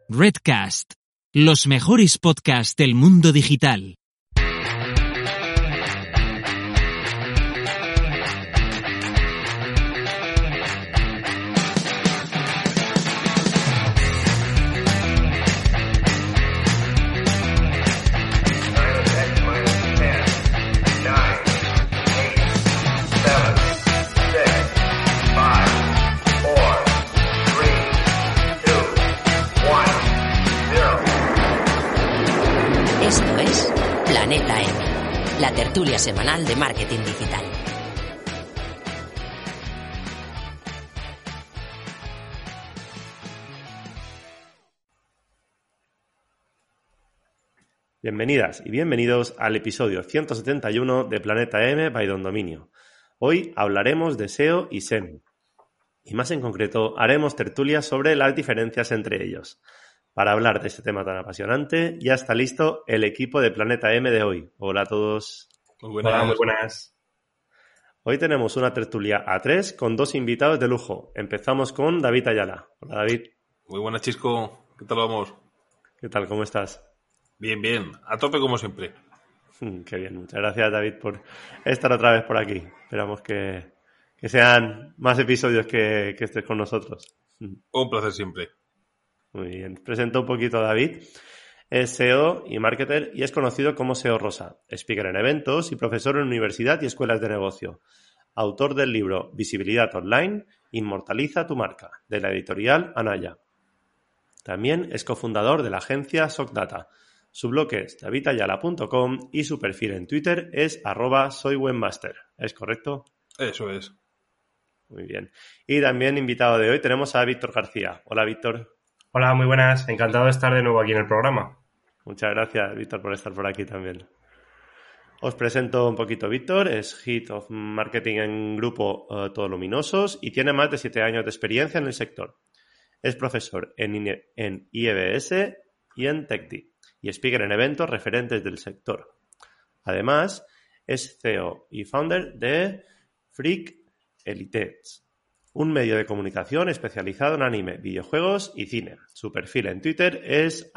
Redcast, los mejores podcasts del mundo digital. Planeta M, la tertulia semanal de marketing digital. Bienvenidas y bienvenidos al episodio 171 de Planeta M by Don Dominio. Hoy hablaremos de SEO y SEM, y más en concreto haremos tertulias sobre las diferencias entre ellos. Para hablar de este tema tan apasionante, ya está listo el equipo de Planeta M de hoy. Hola a todos. Muy buenas. Hola, muy buenas. Hoy tenemos una tertulia a 3 con 2 invitados de lujo. Empezamos con David Ayala. Hola, David. Muy buenas, Chisco. ¿Qué tal vamos? ¿Qué tal? ¿Cómo estás? Bien, bien. A tope como siempre. Qué bien. Muchas gracias, David, por estar otra vez por aquí. Esperamos que sean más episodios que estés con nosotros. Un placer siempre. Muy bien. Presento un poquito a David. Es SEO y marketer y es conocido como SEO Rosa, speaker en eventos y profesor en universidad y escuelas de negocio. Autor del libro Visibilidad Online, Inmortaliza tu marca, de la editorial Anaya. También es cofundador de la agencia SocData. Su blog es davidayala.com y su perfil en Twitter es @soywebmaster. ¿Es correcto? Eso es. Muy bien. Y también invitado de hoy tenemos a Víctor García. Hola, Víctor. Hola, muy buenas. Encantado de estar de nuevo aquí en el programa. Muchas gracias, Víctor, por estar por aquí también. Os presento un poquito a Víctor. Es Head of Marketing en Grupo Todo Luminosos y tiene más de 7 años de experiencia en el sector. Es profesor en IEBS y en TechDi y speaker en eventos referentes del sector. Además, es CEO y founder de Freak Elites, un medio de comunicación especializado en anime, videojuegos y cine. Su perfil en Twitter es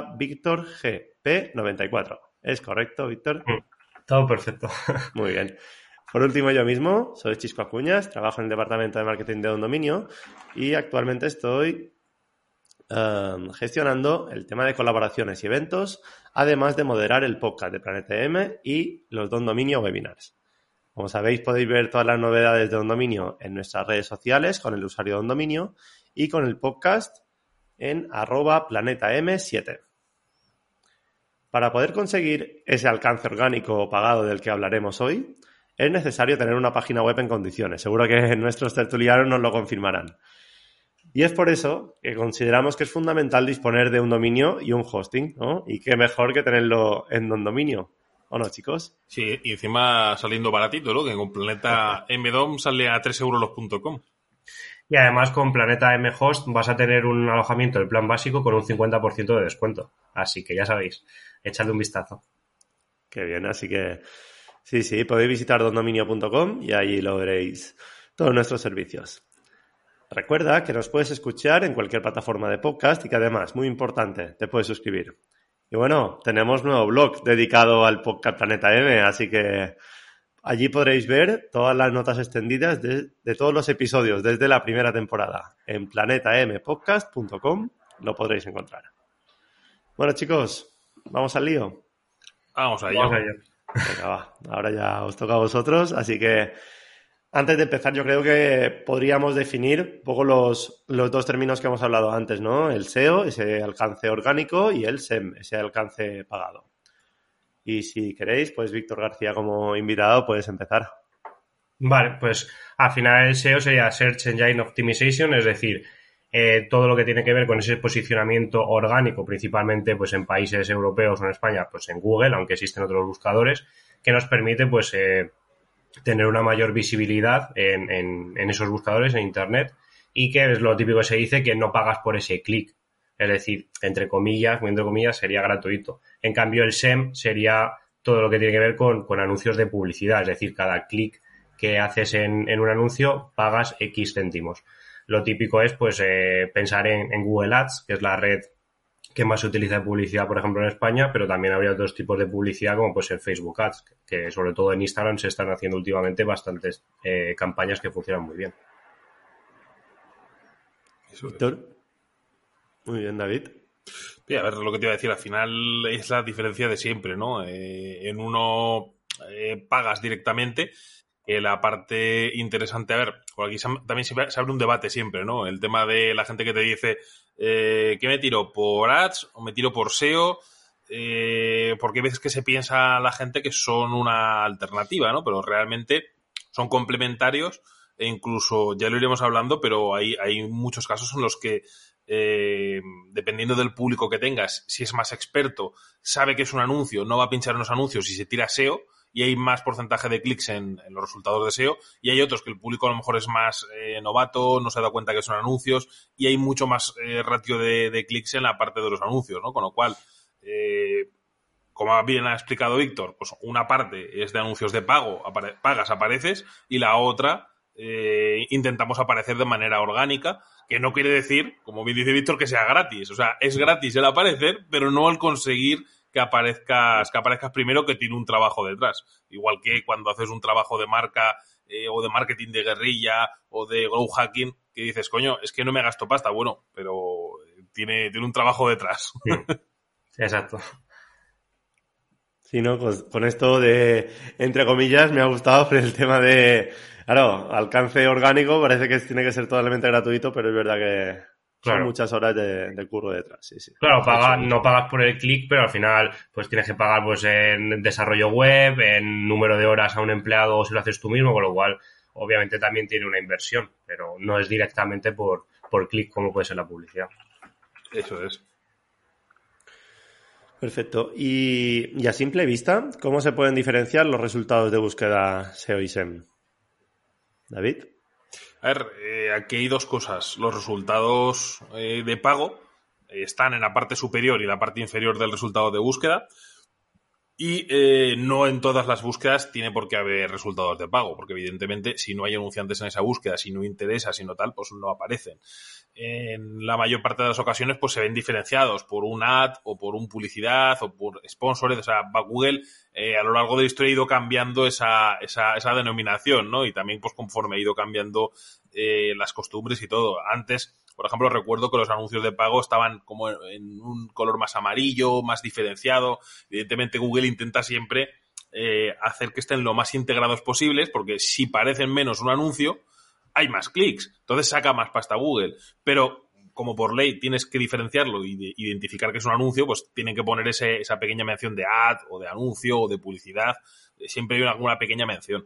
@VictorGP94. ¿Es correcto, Víctor? Todo perfecto. Muy bien. Por último, yo mismo, soy Chisco Acuñas, trabajo en el departamento de marketing de Don Dominio y actualmente estoy gestionando el tema de colaboraciones y eventos, además de moderar el podcast de Planeta M y los Don Dominio webinars. Como sabéis, podéis ver todas las novedades de Don Dominio en nuestras redes sociales con el usuario Don Dominio y con el podcast en @planetam7. Para poder conseguir ese alcance orgánico o pagado del que hablaremos hoy, es necesario tener una página web en condiciones. Seguro que nuestros tertulianos nos lo confirmarán. Y es por eso que consideramos que es fundamental disponer de un dominio y un hosting, ¿no? Y qué mejor que tenerlo en Don Dominio. ¿O no, chicos? Sí, y encima saliendo baratito, ¿no? Que con Planeta MDOM sale a 3euros.com. Y además con Planeta M Host vas a tener un alojamiento del plan básico con un 50% de descuento. Así que ya sabéis, echadle un vistazo. Qué bien, así que sí, podéis visitar dondominio.com y allí lo veréis todos nuestros servicios. Recuerda que nos puedes escuchar en cualquier plataforma de podcast y que además, muy importante, te puedes suscribir. Y bueno, tenemos nuevo blog dedicado al podcast Planeta M, así que allí podréis ver todas las notas extendidas de todos los episodios desde la primera temporada. En planetampodcast.com lo podréis encontrar. Bueno, chicos, ¿vamos al lío? Vamos allá. Venga, va. Ahora ya os toca a vosotros, así que antes de empezar yo creo que podríamos definir un poco los 2 términos que hemos hablado antes, ¿no? El SEO, ese alcance orgánico, y el SEM, ese alcance pagado. Y si queréis, pues Víctor García como invitado puedes empezar. Vale, pues al final el SEO sería Search Engine Optimization, es decir, todo lo que tiene que ver con ese posicionamiento orgánico, principalmente pues en países europeos o en España, pues en Google, aunque existen otros buscadores, que nos permite pues tener una mayor visibilidad en esos buscadores en Internet y que es lo típico que se dice que no pagas por ese clic. Es decir, entre comillas, sería gratuito. En cambio, el SEM sería todo lo que tiene que ver con anuncios de publicidad. Es decir, cada clic que haces en un anuncio pagas X céntimos. Lo típico es pues pensar en Google Ads, que es la red que más se utiliza de publicidad, por ejemplo, en España, pero también habría otros tipos de publicidad como pues el Facebook Ads, que sobre todo en Instagram se están haciendo últimamente bastantes campañas que funcionan muy bien. Víctor. Muy bien, David. Sí, a ver, lo que te iba a decir, al final es la diferencia de siempre, ¿no? En uno pagas directamente, que la parte interesante, a ver, por aquí también se abre un debate siempre, ¿no? El tema de la gente que te dice, ¿qué me tiro? ¿Por ads o me tiro por SEO? Porque hay veces que se piensa la gente que son una alternativa, ¿no? Pero realmente son complementarios e incluso, ya lo iremos hablando, pero hay muchos casos en los que dependiendo del público que tengas, si es más experto, sabe que es un anuncio, no va a pinchar en los anuncios y se tira SEO, y hay más porcentaje de clics en los resultados de SEO, y hay otros que el público a lo mejor es más novato, no se ha dado cuenta que son anuncios, y hay mucho más ratio de clics en la parte de los anuncios, ¿no? Con lo cual, como bien ha explicado Víctor, pues una parte es de anuncios de pago, pagas, apareces, y la otra intentamos aparecer de manera orgánica, que no quiere decir, como bien dice Víctor, que sea gratis. O sea, es gratis el aparecer, pero no el conseguir que aparezcas primero, que tiene un trabajo detrás. Igual que cuando haces un trabajo de marca o de marketing de guerrilla o de growth hacking, que dices, coño, es que no me gasto pasta. Bueno, pero tiene un trabajo detrás. Sí, exacto. Sí, ¿no? Con esto de, entre comillas, me ha gustado por el tema de, claro, alcance orgánico, parece que tiene que ser totalmente gratuito, pero es verdad que son muchas horas de curro detrás, sí, sí. Claro, no pagas por el clic, pero al final pues tienes que pagar pues en desarrollo web, en número de horas a un empleado si lo haces tú mismo, con lo cual obviamente también tiene una inversión, pero no es directamente por clic como puede ser la publicidad. Eso es. Perfecto. Y a simple vista, ¿cómo se pueden diferenciar los resultados de búsqueda SEO y SEM? David. A ver, aquí hay dos cosas. Los resultados de pago están en la parte superior y la parte inferior del resultado de búsqueda. Y no en todas las búsquedas tiene por qué haber resultados de pago, porque evidentemente si no hay anunciantes en esa búsqueda, si no interesa, si no tal, pues no aparecen. En la mayor parte de las ocasiones pues se ven diferenciados por un ad o por un publicidad o por sponsors. O sea, Google a lo largo de la historia ha ido cambiando esa denominación, ¿no? Y también pues conforme ha ido cambiando las costumbres y todo. Antes, por ejemplo, recuerdo que los anuncios de pago estaban como en un color más amarillo, más diferenciado. Evidentemente Google intenta siempre hacer que estén lo más integrados posibles, porque si parecen menos un anuncio, hay más clics, entonces saca más pasta Google, pero como por ley tienes que diferenciarlo y identificar que es un anuncio, pues tienen que poner esa pequeña mención de ad o de anuncio o de publicidad, siempre hay alguna pequeña mención.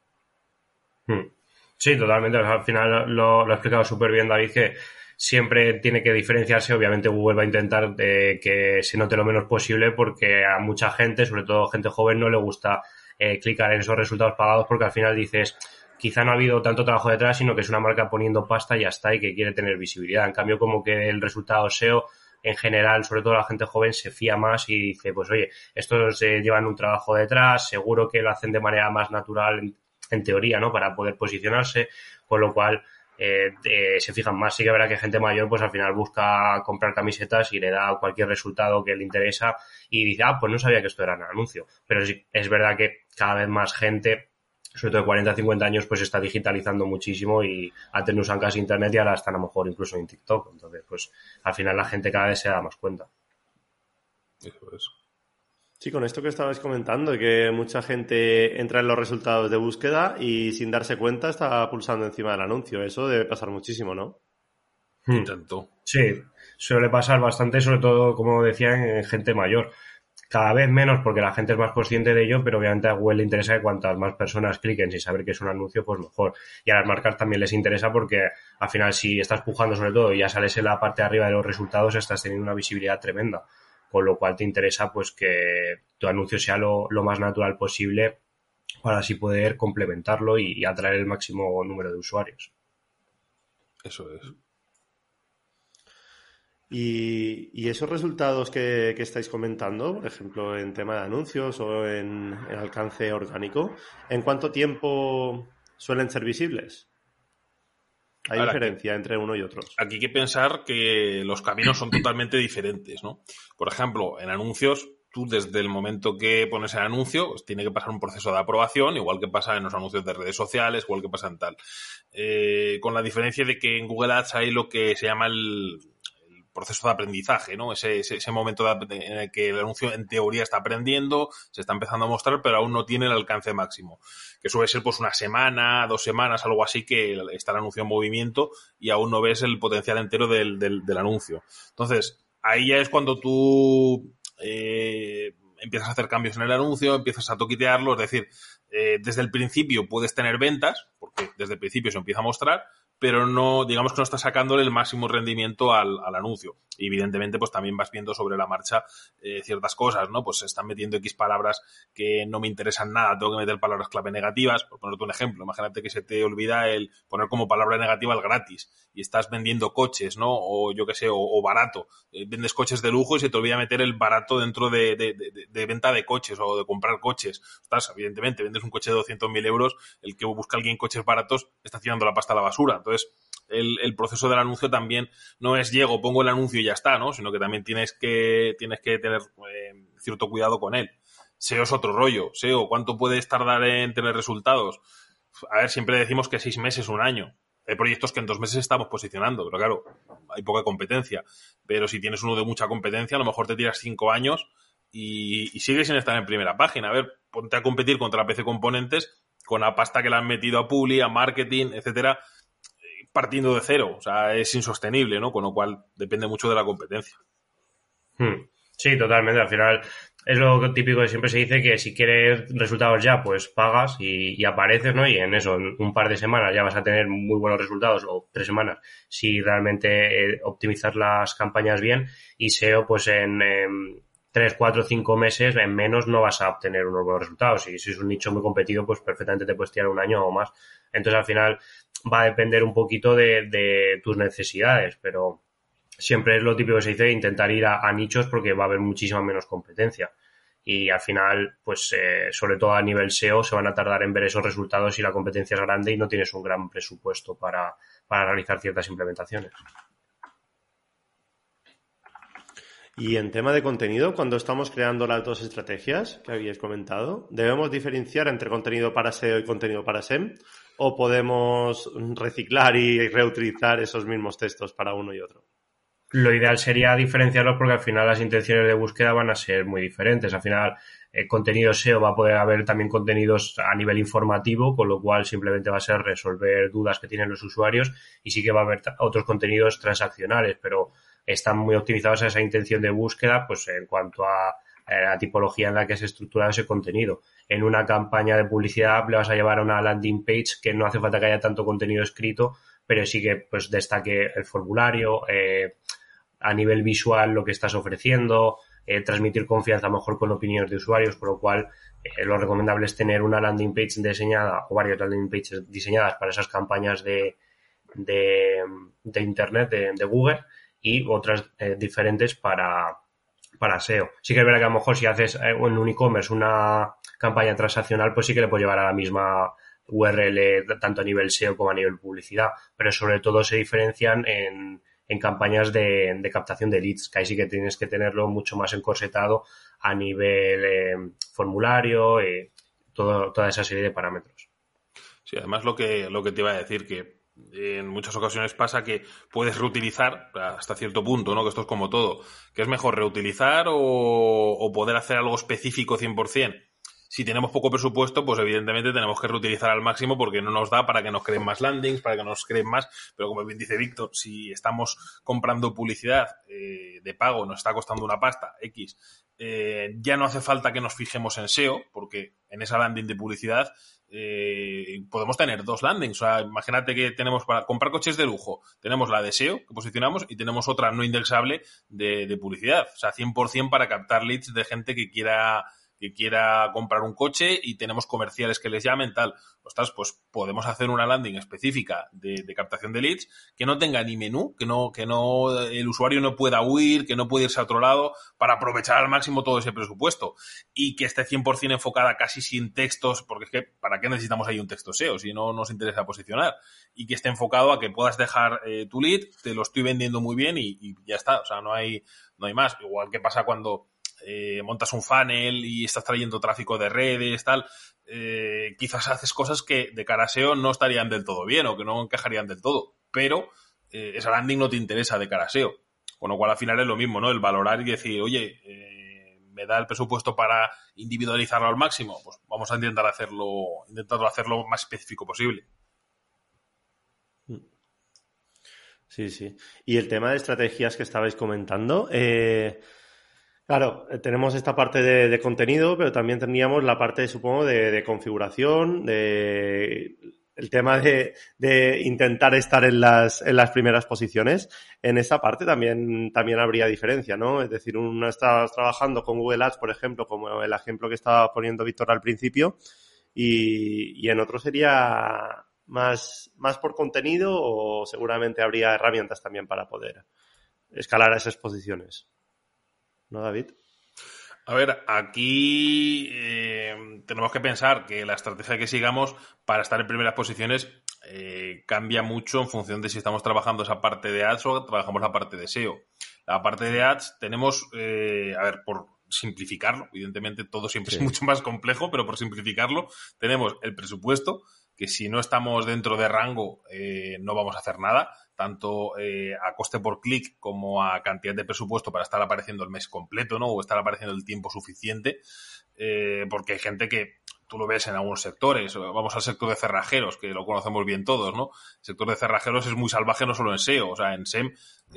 Sí, totalmente, al final lo ha explicado súper bien David, que siempre tiene que diferenciarse. Obviamente Google va a intentar que se note lo menos posible, porque a mucha gente, sobre todo gente joven, no le gusta clicar en esos resultados pagados, porque al final dices, quizá no ha habido tanto trabajo detrás, sino que es una marca poniendo pasta y ya está, y que quiere tener visibilidad. En cambio, como que el resultado SEO, en general, sobre todo la gente joven, se fía más y dice, pues oye, estos llevan un trabajo detrás, seguro que lo hacen de manera más natural, en teoría, ¿no? Para poder posicionarse, con lo cual se fijan más. Sí que verá que gente mayor pues al final busca comprar camisetas y le da cualquier resultado que le interesa y dice, pues no sabía que esto era un anuncio. Pero sí, es verdad que cada vez más gente, sobre todo de 40 a 50 años, pues está digitalizando muchísimo y antes no usan casi internet y ahora están a lo mejor incluso en TikTok. Entonces, pues al final la gente cada vez se da más cuenta. Eso es. Sí, con esto que estabais comentando, que mucha gente entra en los resultados de búsqueda y sin darse cuenta está pulsando encima del anuncio. Eso debe pasar muchísimo, ¿no? Intento. Sí, suele pasar bastante, sobre todo, como decía, en gente mayor. Cada vez menos porque la gente es más consciente de ello, pero obviamente a Google le interesa que cuantas más personas cliquen sin saber que es un anuncio, pues mejor. Y a las marcas también les interesa porque al final si estás pujando sobre todo y ya sales en la parte de arriba de los resultados, estás teniendo una visibilidad tremenda. Con lo cual te interesa pues que tu anuncio sea lo más natural posible para así poder complementarlo y atraer el máximo número de usuarios. Eso es. Y esos resultados que estáis comentando, por ejemplo, en tema de anuncios o en alcance orgánico, ¿en cuánto tiempo suelen ser visibles? hay Ahora, diferencia entre uno y otro. Aquí hay que pensar que los caminos son totalmente diferentes, ¿no? Por ejemplo, en anuncios, tú desde el momento que pones el anuncio, pues tiene que pasar un proceso de aprobación, igual que pasa en los anuncios de redes sociales, igual que pasa en tal. Con la diferencia de que en Google Ads hay lo que se llama el proceso de aprendizaje, ¿no? Ese momento en el que el anuncio en teoría está aprendiendo, se está empezando a mostrar, pero aún no tiene el alcance máximo. Que suele ser pues una semana, 2 semanas, algo así, que está el anuncio en movimiento y aún no ves el potencial entero del anuncio. Entonces, ahí ya es cuando tú empiezas a hacer cambios en el anuncio, empiezas a toquitearlo, es decir, desde el principio puedes tener ventas, porque desde el principio se empieza a mostrar, pero no, digamos que no estás sacándole el máximo rendimiento al anuncio. Y evidentemente, pues también vas viendo sobre la marcha ciertas cosas, ¿no? Pues se están metiendo X palabras que no me interesan nada, tengo que meter palabras clave negativas. Por ponerte un ejemplo, imagínate que se te olvida el poner como palabra negativa el gratis y estás vendiendo coches, ¿no? O yo qué sé, o barato. Vendes coches de lujo y se te olvida meter el barato dentro de venta de coches o de comprar coches. Estás, evidentemente, vendes un coche de 200.000 euros, el que busca alguien coches baratos está tirando la pasta a la basura. Entonces, el proceso del anuncio también no es llego, pongo el anuncio y ya está, ¿no? Sino que también tienes que tener cierto cuidado con él. SEO es otro rollo. SEO, ¿cuánto puedes tardar en tener resultados? A ver, siempre decimos que 6 meses, 1 año. Hay proyectos que en 2 meses estamos posicionando, pero claro, hay poca competencia. Pero si tienes uno de mucha competencia, a lo mejor te tiras 5 años y sigues sin estar en primera página. A ver, ponte a competir contra PC Componentes con la pasta que le han metido a Publi, a marketing, etcétera, partiendo de cero. O sea, es insostenible, ¿no? Con lo cual depende mucho de la competencia. Sí, totalmente. Al final es lo típico que siempre se dice, que si quieres resultados ya, pues pagas y apareces, ¿no? Y en eso, en un par de semanas ya vas a tener muy buenos resultados, o 3 semanas, si realmente optimizas las campañas bien. Y SEO, pues en 3, 4, 5 meses, en menos no vas a obtener unos buenos resultados. Y si es un nicho muy competido, pues perfectamente te puedes tirar 1 año o más. Entonces, al final va a depender un poquito de tus necesidades, pero siempre es lo típico que se dice, intentar ir a nichos, porque va a haber muchísima menos competencia. Y al final, pues sobre todo a nivel SEO, se van a tardar en ver esos resultados si la competencia es grande y no tienes un gran presupuesto para realizar ciertas implementaciones. Y en tema de contenido, cuando estamos creando las 2 estrategias que habíais comentado, ¿debemos diferenciar entre contenido para SEO y contenido para SEM? ¿O podemos reciclar y reutilizar esos mismos textos para uno y otro? Lo ideal sería diferenciarlos, porque al final las intenciones de búsqueda van a ser muy diferentes. Al final, contenido SEO va a poder haber también contenidos a nivel informativo, con lo cual simplemente va a ser resolver dudas que tienen los usuarios, y sí que va a haber otros contenidos transaccionales, pero están muy optimizados a esa intención de búsqueda, pues en cuanto a la tipología en la que se estructura ese contenido. En una campaña de publicidad le vas a llevar a una landing page que no hace falta que haya tanto contenido escrito, pero sí que pues destaque el formulario, a nivel visual lo que estás ofreciendo, transmitir confianza mejor con opiniones de usuarios, por lo cual lo recomendable es tener una landing page diseñada, o varias landing pages diseñadas para esas campañas de internet, de Google, y otras diferentes para SEO. Sí que es verdad que a lo mejor si haces en un e-commerce una campaña transaccional, pues sí que le puede llevar a la misma URL tanto a nivel SEO como a nivel publicidad, pero sobre todo se diferencian en campañas de captación de leads, que ahí sí que tienes que tenerlo mucho más encorsetado a nivel formulario, toda esa serie de parámetros. Sí, además lo que te iba a decir, que en muchas ocasiones pasa que puedes reutilizar hasta cierto punto, ¿no? Que esto es como todo. ¿Que es mejor reutilizar o poder hacer algo específico 100%? Si tenemos poco presupuesto, pues evidentemente tenemos que reutilizar al máximo, porque no nos da para que nos creen más landings, para que nos creen más. Pero como bien dice Víctor, si estamos comprando publicidad de pago, nos está costando una pasta X, ya no hace falta que nos fijemos en SEO, porque en esa landing de publicidad podemos tener 2 landings. O sea, imagínate que tenemos para comprar coches de lujo, tenemos la de SEO que posicionamos y tenemos otra no indexable de publicidad. O sea, 100% para captar leads de gente que quiera que quiera comprar un coche y tenemos comerciales que les llamen, tal. Ostras, pues podemos hacer una landing específica de captación de leads que no tenga ni menú, que no el usuario no pueda huir, que no pueda irse a otro lado, para aprovechar al máximo todo ese presupuesto y que esté 100% enfocada casi sin textos, porque es que ¿para qué necesitamos ahí un texto SEO si no nos interesa posicionar? Y que esté enfocado a que puedas dejar tu lead, te lo estoy vendiendo muy bien y ya está, o sea, no hay más. Igual que pasa cuando montas un funnel y estás trayendo tráfico de redes, tal, quizás haces cosas que de cara a SEO no estarían del todo bien o que no encajarían del todo, pero esa landing no te interesa de cara a SEO. Con lo cual al final es lo mismo, ¿no? El valorar y decir, oye, me da el presupuesto para individualizarlo al máximo, pues vamos a intentar hacerlo más específico posible. Sí, sí. Y el tema de estrategias que estabais comentando, claro, tenemos esta parte de contenido, pero también tendríamos la parte, supongo, de configuración, el tema de intentar estar en las primeras posiciones. En esa parte también habría diferencia, ¿no? Es decir, uno está trabajando con Google Ads, por ejemplo, como el ejemplo que estaba poniendo Víctor al principio, y en otro sería más por contenido, o seguramente habría herramientas también para poder escalar a esas posiciones. ¿No, David? A ver, aquí tenemos que pensar que la estrategia que sigamos para estar en primeras posiciones cambia mucho en función de si estamos trabajando esa parte de ads o trabajamos la parte de SEO. La parte de ads tenemos, a ver, por simplificarlo, evidentemente todo siempre es mucho más complejo, pero por simplificarlo tenemos el presupuesto, que si no estamos dentro de rango no vamos a hacer nada, tanto a coste por clic como a cantidad de presupuesto para estar apareciendo el mes completo, ¿no? O estar apareciendo el tiempo suficiente, porque hay gente que tú lo ves en algunos sectores. Vamos al sector de cerrajeros, que lo conocemos bien todos, ¿no? El sector de cerrajeros es muy salvaje no solo en SEO, o sea, en SEM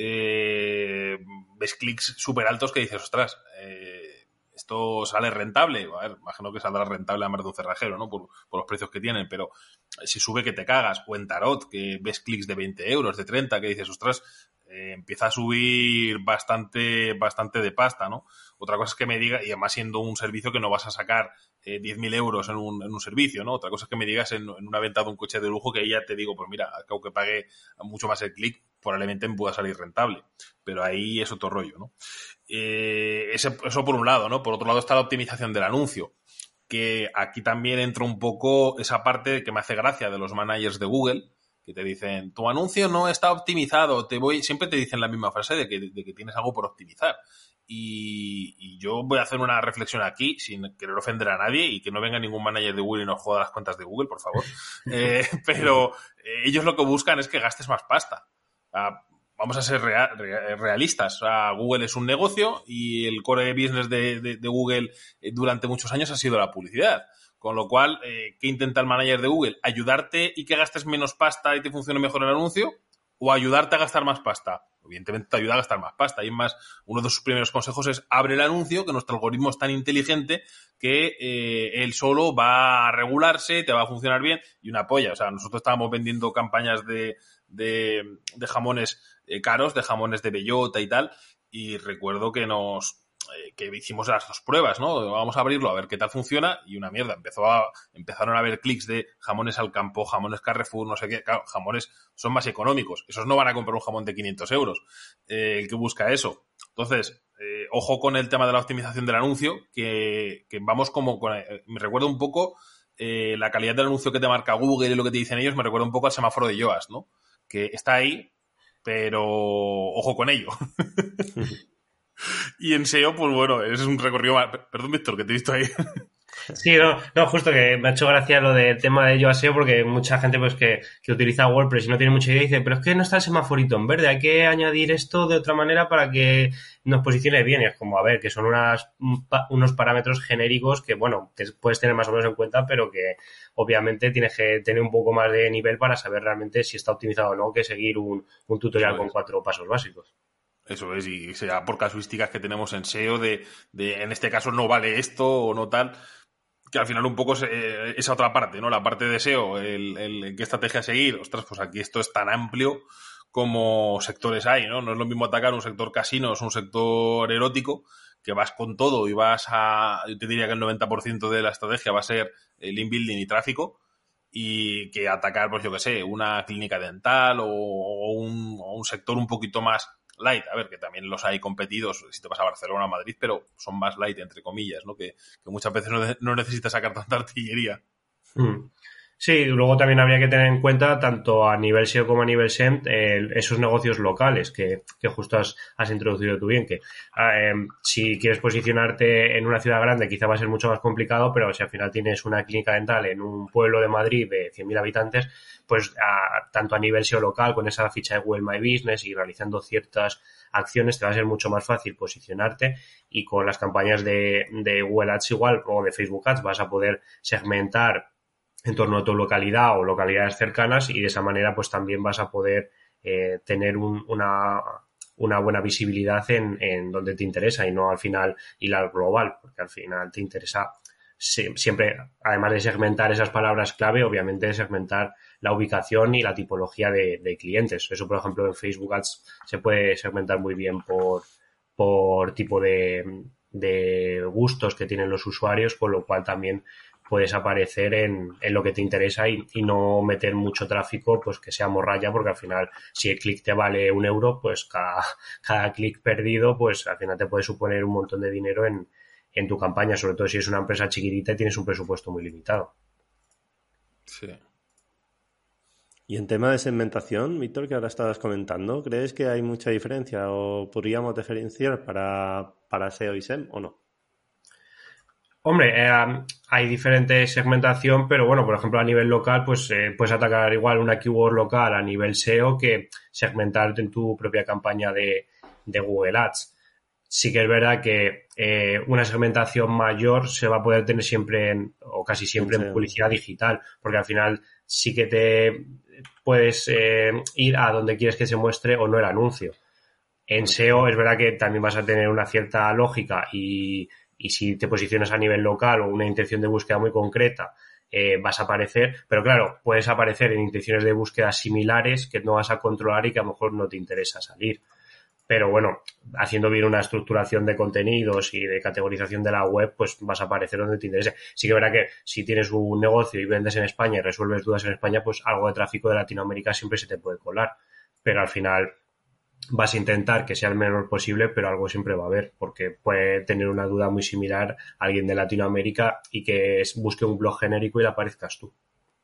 ves clics súper altos que dices, ostras, esto sale rentable. A ver, imagino que saldrá rentable a más de un cerrajero, ¿no? Por los precios que tienen, pero si sube que te cagas. O en Tarot, que ves clics de 20 euros, de 30, que dices, ostras, empieza a subir bastante de pasta, ¿no? Otra cosa es que me diga, y además siendo un servicio que no vas a sacar 10.000 euros en un servicio, ¿no? Otra cosa es que me digas en una venta de un coche de lujo que ahí ya te digo, pues mira, aunque pague mucho más el clic, probablemente me pueda salir rentable. Pero ahí es otro rollo, ¿no? Eso por un lado, ¿no? Por otro lado está la optimización del anuncio, que aquí también entra un poco esa parte que me hace gracia de los managers de Google, que te dicen, tu anuncio no está optimizado, siempre te dicen la misma frase de que tienes algo por optimizar. Y yo voy a hacer una reflexión aquí, sin querer ofender a nadie, y que no venga ningún manager de Google y nos joda las cuentas de Google, por favor. Pero ellos lo que buscan es que gastes más pasta. Vamos a ser realistas. O sea, Google es un negocio y el core business de Google durante muchos años ha sido la publicidad. Con lo cual, ¿qué intenta el manager de Google? ¿Ayudarte y que gastes menos pasta y te funcione mejor el anuncio? ¿O ayudarte a gastar más pasta? Evidentemente te ayuda a gastar más pasta. Y más, uno de sus primeros consejos es abre el anuncio, que nuestro algoritmo es tan inteligente que él solo va a regularse, te va a funcionar bien, y una polla. O sea, nosotros estábamos vendiendo campañas de jamones caros, de jamones de bellota y tal, y recuerdo que hicimos las dos pruebas, ¿no? Vamos a abrirlo a ver qué tal funciona, y una mierda. Empezaron a haber clics de jamones al campo, jamones Carrefour, no sé qué. Claro, jamones son más económicos. Esos no van a comprar un jamón de 500 euros. El que busca eso. Entonces, ojo con el tema de la optimización del anuncio, que vamos como me recuerda un poco la calidad del anuncio que te marca Google y lo que te dicen ellos, me recuerda un poco al semáforo de Yoast, ¿no? Que está ahí, pero ojo con ello. Y en SEO, pues bueno, es un recorrido más... Perdón, Víctor, que te he visto ahí. Sí, no, justo que me ha hecho gracia lo del tema de Yoast SEO, porque mucha gente pues que utiliza WordPress y no tiene mucha idea dice, pero es que no está el semaforito en verde, hay que añadir esto de otra manera para que nos posicione bien. Y es como, a ver, que son unos parámetros genéricos que, bueno, que puedes tener más o menos en cuenta, pero que obviamente tienes que tener un poco más de nivel para saber realmente si está optimizado o no, que seguir un tutorial con 4 pasos básicos. Eso es, y sea por casuísticas que tenemos en SEO de en este caso no vale esto o no tal, que al final un poco es esa otra parte, ¿no? La parte de SEO, el qué estrategia seguir. Ostras, pues aquí esto es tan amplio como sectores hay, ¿no? No es lo mismo atacar un sector casinos, un sector erótico, que vas con todo y yo te diría que el 90% de la estrategia va a ser link building y tráfico, y que atacar, pues yo qué sé, una clínica dental o un sector un poquito más light. A ver, que también los hay competidos si te vas a Barcelona o Madrid, pero son más light, entre comillas, ¿no? Que muchas veces no necesitas sacar tanta artillería. Sí, luego también habría que tener en cuenta, tanto a nivel SEO como a nivel SEM, esos negocios locales que justo has introducido tú bien, que si quieres posicionarte en una ciudad grande quizá va a ser mucho más complicado, pero si al final tienes una clínica dental en un pueblo de Madrid de 100.000 habitantes, pues tanto a nivel SEO local, con esa ficha de Google My Business y realizando ciertas acciones, te va a ser mucho más fácil posicionarte, y con las campañas de Google Ads igual, o de Facebook Ads, vas a poder segmentar en torno a tu localidad o localidades cercanas, y de esa manera pues también vas a poder tener una buena visibilidad en donde te interesa, y no al final ir al global, porque al final te interesa siempre, además de segmentar esas palabras clave, obviamente segmentar la ubicación y la tipología de clientes. Eso, por ejemplo, en Facebook Ads se puede segmentar muy bien por tipo de gustos que tienen los usuarios, con lo cual también puedes aparecer en lo que te interesa y no meter mucho tráfico, pues que sea morralla, porque al final, si el clic te vale €1, pues cada clic perdido, pues al final te puede suponer un montón de dinero en tu campaña, sobre todo si es una empresa chiquitita y tienes un presupuesto muy limitado. Sí. Y en tema de segmentación, Víctor, que ahora estabas comentando, ¿crees que hay mucha diferencia o podríamos diferenciar para SEO y SEM o no? Hombre, hay diferente segmentación, pero bueno, por ejemplo, a nivel local, pues puedes atacar igual una keyword local a nivel SEO que segmentar en tu propia campaña de Google Ads. Sí que es verdad que una segmentación mayor se va a poder tener siempre o casi siempre en publicidad digital, porque al final sí que te puedes ir a donde quieres que se muestre o no el anuncio. En SEO es verdad que también vas a tener una cierta lógica, y si te posicionas a nivel local o una intención de búsqueda muy concreta, vas a aparecer, pero claro, puedes aparecer en intenciones de búsqueda similares que no vas a controlar y que a lo mejor no te interesa salir. Pero bueno, haciendo bien una estructuración de contenidos y de categorización de la web, pues vas a aparecer donde te interese. Sí que es verdad que si tienes un negocio y vendes en España y resuelves dudas en España, pues algo de tráfico de Latinoamérica siempre se te puede colar. Pero al final vas a intentar que sea el menor posible, pero algo siempre va a haber, porque puede tener una duda muy similar a alguien de Latinoamérica y que busque un blog genérico y le aparezcas tú.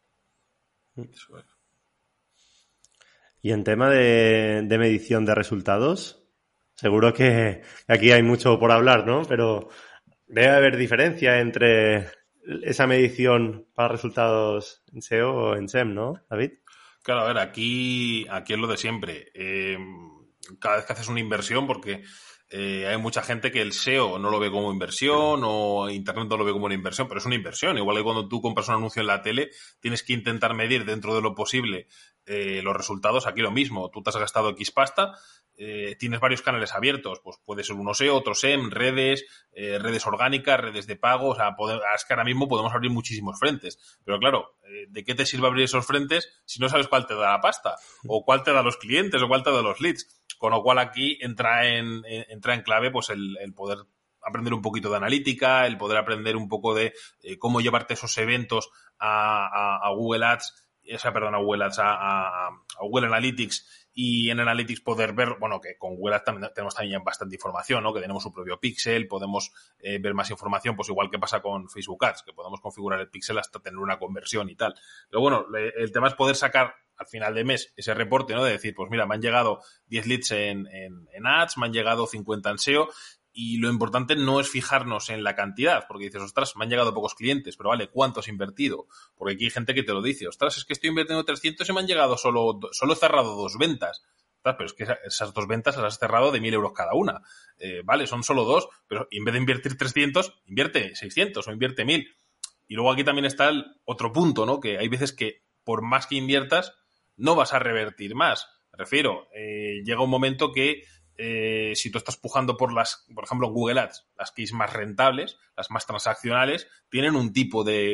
Y en tema de medición de resultados, seguro que aquí hay mucho por hablar, ¿no? Pero debe haber diferencia entre esa medición para resultados en SEO o en SEM, ¿no, David? Claro, a ver, aquí es lo de siempre. Cada vez que haces una inversión, porque hay mucha gente que el SEO no lo ve como inversión o Internet no lo ve como una inversión, pero es una inversión. Igual que cuando tú compras un anuncio en la tele, tienes que intentar medir dentro de lo posible los resultados. Aquí lo mismo, tú te has gastado X pasta, tienes varios canales abiertos, pues puede ser uno SEO, otro SEM, redes orgánicas, redes de pago. O sea, es que ahora mismo podemos abrir muchísimos frentes, pero claro, ¿de qué te sirve abrir esos frentes si no sabes cuál te da la pasta, o cuál te da los clientes, o cuál te da los leads? Con lo cual aquí entra en clave pues el poder aprender un poquito de analítica, el poder aprender un poco de cómo llevarte esos eventos a Google Ads, a Google Ads, a Google Analytics, y en Analytics poder ver, bueno, que con Google Ads tenemos también bastante información, ¿no? Que tenemos su propio pixel, podemos ver más información, pues igual que pasa con Facebook Ads, que podemos configurar el pixel hasta tener una conversión y tal. Pero bueno, el tema es poder sacar al final de mes ese reporte, ¿no? De decir, pues mira, me han llegado 10 leads en Ads, me han llegado 50 en SEO, y lo importante no es fijarnos en la cantidad, porque dices, ostras, me han llegado pocos clientes, pero vale, ¿cuánto has invertido? Porque aquí hay gente que te lo dice, ostras, es que estoy invirtiendo 300 y me han llegado solo he cerrado 2 ventas. Pero es que esas 2 ventas las has cerrado de 1.000 euros cada una. Vale, son solo 2, pero en vez de invertir 300, invierte 600 o invierte 1.000. Y luego aquí también está el otro punto, ¿no? Que hay veces que por más que inviertas, no vas a revertir más. Me refiero, llega un momento que si tú estás pujando por ejemplo, Google Ads, las keys más rentables, las más transaccionales, tienen un tipo de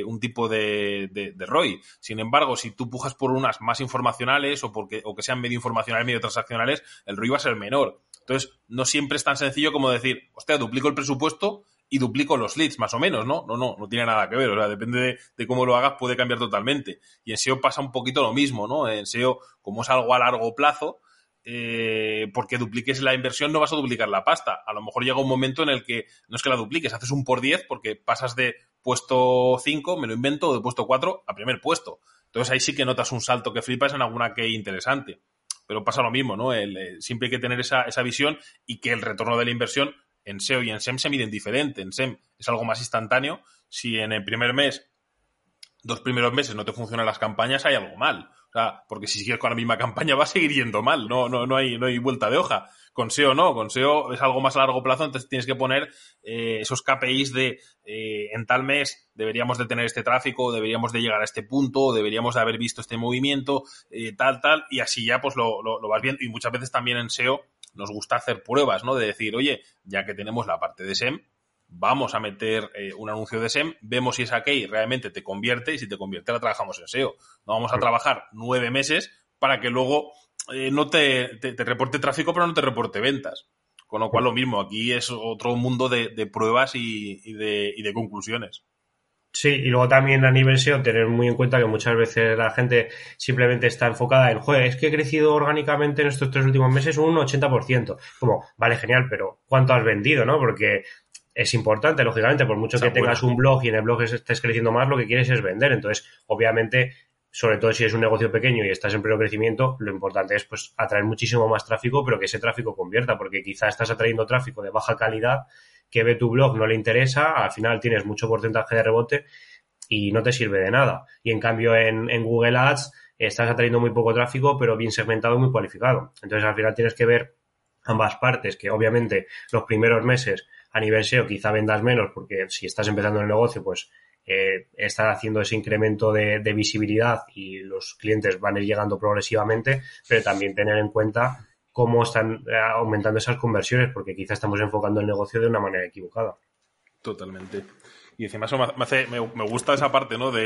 ROI. Sin embargo, si tú pujas por unas más informacionales o que sean medio informacionales, medio transaccionales, el ROI va a ser menor. Entonces, no siempre es tan sencillo como decir, hostia, duplico el presupuesto y duplico los leads, más o menos, ¿no? No tiene nada que ver. O sea, depende de cómo lo hagas, puede cambiar totalmente. Y en SEO pasa un poquito lo mismo, ¿no? En SEO, como es algo a largo plazo, porque dupliques la inversión no vas a duplicar la pasta. A lo mejor llega un momento en el que no es que la dupliques, haces un por 10 porque pasas de puesto 5, me lo invento, o de puesto 4 a primer puesto. Entonces ahí sí que notas un salto que flipas en alguna key interesante. Pero pasa lo mismo, ¿no? Siempre hay que tener esa visión y que el retorno de la inversión en SEO y en SEM se miden diferente. En SEM es algo más instantáneo. Si en el primer mes, 2 primeros meses no te funcionan las campañas, hay algo mal. O sea, porque si sigues con la misma campaña va a seguir yendo mal. No hay vuelta de hoja. Con SEO no. Con SEO es algo más a largo plazo, entonces tienes que poner esos KPIs de en tal mes deberíamos de tener este tráfico, deberíamos de llegar a este punto, deberíamos de haber visto este movimiento, tal, y así ya pues lo vas viendo. Y muchas veces también en SEO nos gusta hacer pruebas, ¿no? De decir, oye, ya que tenemos la parte de SEM, vamos a meter un anuncio de SEM, vemos si esa key realmente te convierte y si te convierte la trabajamos en SEO. No vamos a trabajar 9 meses para que luego no te reporte tráfico pero no te reporte ventas. Con lo cual lo mismo, aquí es otro mundo de pruebas y de conclusiones. Sí, y luego también a nivel SEO tener muy en cuenta que muchas veces la gente simplemente está enfocada en, joder, es que he crecido orgánicamente en estos 3 últimos meses un 80%. Como, vale, genial, pero ¿cuánto has vendido, no? Porque es importante, lógicamente, por mucho que tengas un blog y en el blog estés creciendo más, lo que quieres es vender. Entonces, obviamente, sobre todo si es un negocio pequeño y estás en pleno crecimiento, lo importante es pues atraer muchísimo más tráfico, pero que ese tráfico convierta, porque quizá estás atrayendo tráfico de baja calidad que ve tu blog, no le interesa, al final tienes mucho porcentaje de rebote y no te sirve de nada. Y en cambio en Google Ads estás atrayendo muy poco tráfico, pero bien segmentado, muy cualificado. Entonces al final tienes que ver ambas partes, que obviamente los primeros meses a nivel SEO quizá vendas menos, porque si estás empezando el negocio, pues estás haciendo ese incremento de visibilidad y los clientes van a ir llegando progresivamente, pero también tener en cuenta cómo están aumentando esas conversiones, porque quizá estamos enfocando el negocio de una manera equivocada. Totalmente. Y encima eso me gusta esa parte, ¿no?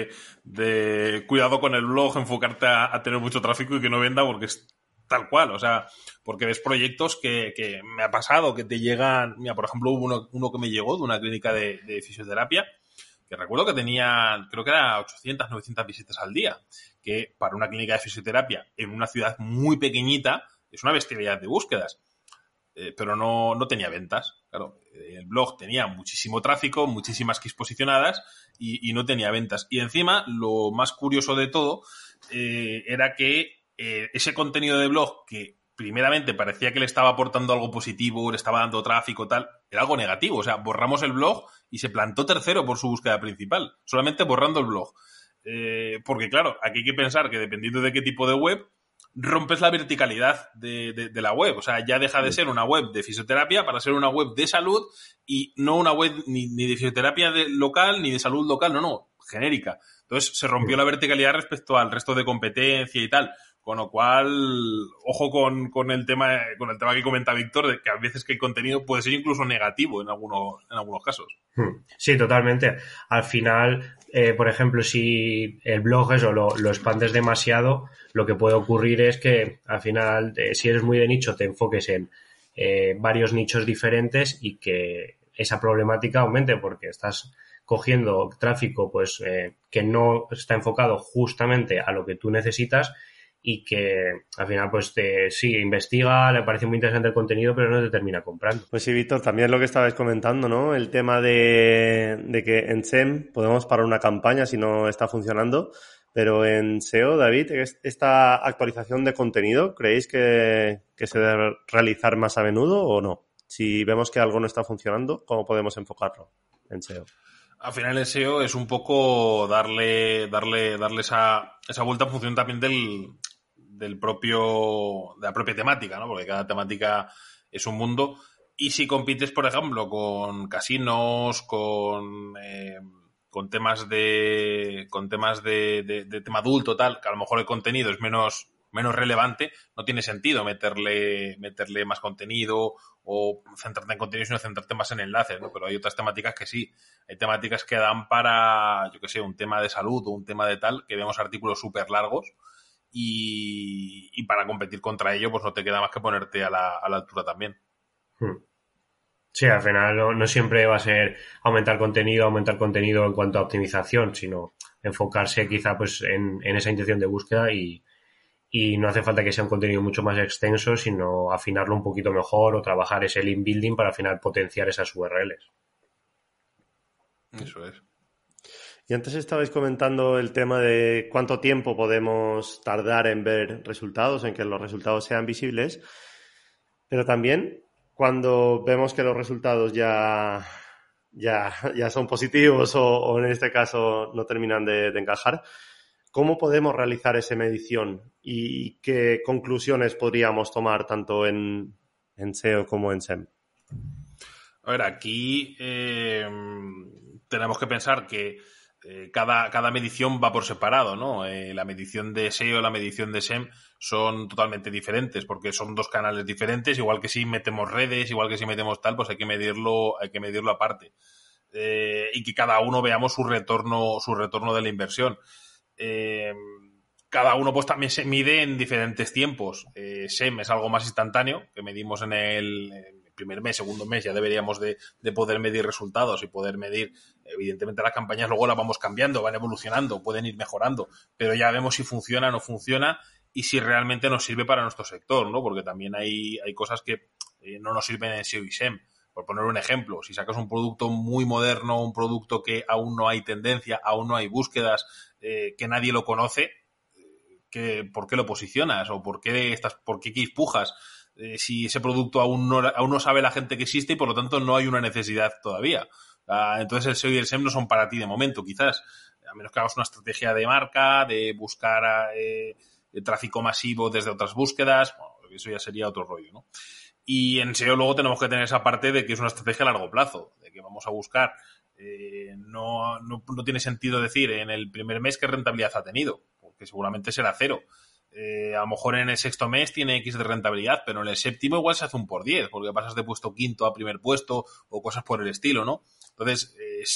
De cuidado con el blog, enfocarte a tener mucho tráfico y que no venda, porque es tal cual. O sea, porque ves proyectos que me ha pasado, que te llegan. Mira, por ejemplo, hubo uno que me llegó de una clínica de fisioterapia, que recuerdo que tenía, creo que era 800, 900 visitas al día, que para una clínica de fisioterapia en una ciudad muy pequeñita es una bestialidad de búsquedas. Pero no tenía ventas. Claro, el blog tenía muchísimo tráfico, muchísimas keys posicionadas y no tenía ventas. Y encima, lo más curioso de todo era que ese contenido de blog que primeramente parecía que le estaba aportando algo positivo, le estaba dando tráfico, tal, era algo negativo. O sea, borramos el blog y se plantó tercero por su búsqueda principal, solamente borrando el blog. Porque claro, aquí hay que pensar que dependiendo de qué tipo de web, rompes la verticalidad de la web. O sea, ya deja de ser una web de fisioterapia para ser una web de salud y no una web ni de fisioterapia local ni de salud local, no, genérica. Entonces se rompió la verticalidad respecto al resto de competencia y tal. Con lo cual, ojo con el tema que comenta Víctor, de que a veces que el contenido puede ser incluso negativo en algunos casos. Sí, totalmente. Al final, por ejemplo, si el blog eso lo expandes demasiado, lo que puede ocurrir es que al final, si eres muy de nicho, te enfoques en varios nichos diferentes y que esa problemática aumente porque estás cogiendo tráfico pues que no está enfocado justamente a lo que tú necesitas y que al final pues sí, investiga, le parece muy interesante el contenido, pero no te termina comprando. Pues sí, Víctor, también lo que estabais comentando, ¿no? El tema de que en SEM podemos parar una campaña si no está funcionando, pero en SEO, David, ¿esta actualización de contenido creéis que se debe realizar más a menudo o no? Si vemos que algo no está funcionando, ¿cómo podemos enfocarlo en SEO? Al final el SEO es un poco darle esa vuelta en función también de la propia temática, ¿no? Porque cada temática es un mundo. Y si compites, por ejemplo, con casinos, con temas de tema adulto, tal, que a lo mejor el contenido es menos menos relevante, no tiene sentido meterle más contenido o centrarte en contenido, sino centrarte más en enlaces, ¿no? Pero hay otras temáticas que sí. Hay temáticas que dan para, yo qué sé, un tema de salud o un tema de tal, que vemos artículos súper largos y para competir contra ello, pues no te queda más que ponerte a la altura también. Sí, al final no siempre va a ser aumentar contenido en cuanto a optimización, sino enfocarse quizá pues en esa intención de búsqueda y no hace falta que sea un contenido mucho más extenso, sino afinarlo un poquito mejor o trabajar ese link building para al final potenciar esas URLs. Eso es. Y antes estabais comentando el tema de cuánto tiempo podemos tardar en ver resultados, en que los resultados sean visibles, pero también cuando vemos que los resultados ya son positivos o en este caso no terminan de encajar, ¿cómo podemos realizar esa medición y qué conclusiones podríamos tomar tanto en SEO como en SEM? A ver, aquí tenemos que pensar que cada medición va por separado, ¿no? La medición de SEO y la medición de SEM son totalmente diferentes porque son dos canales diferentes, igual que si metemos redes, igual que si metemos tal, pues hay que medirlo aparte. Y que cada uno veamos su retorno de la inversión. Cada uno pues también se mide en diferentes tiempos. SEM es algo más instantáneo, que medimos en el primer mes, segundo mes, ya deberíamos de poder medir resultados y poder medir, evidentemente las campañas luego las vamos cambiando, van evolucionando, pueden ir mejorando, pero ya vemos si funciona o no funciona y si realmente nos sirve para nuestro sector, ¿no? Porque también hay cosas que no nos sirven en SEO y SEM. Por poner un ejemplo, si sacas un producto muy moderno, un producto que aún no hay tendencia, aún no hay búsquedas, que nadie lo conoce, ¿por qué lo posicionas? ¿O por qué empujas? Si ese producto aún no sabe la gente que existe y por lo tanto no hay una necesidad todavía. Entonces el SEO y el SEM no son para ti de momento, quizás. A menos que hagas una estrategia de marca, de buscar tráfico masivo desde otras búsquedas, bueno, eso ya sería otro rollo, ¿no? Y en SEO luego tenemos que tener esa parte de que es una estrategia a largo plazo, de que vamos a buscar. No tiene sentido decir en el primer mes qué rentabilidad ha tenido, porque seguramente será 0. A lo mejor en el sexto mes tiene X de rentabilidad, pero en el séptimo igual se hace un por 10, porque pasas de puesto quinto a primer puesto o cosas por el estilo, ¿no? Entonces,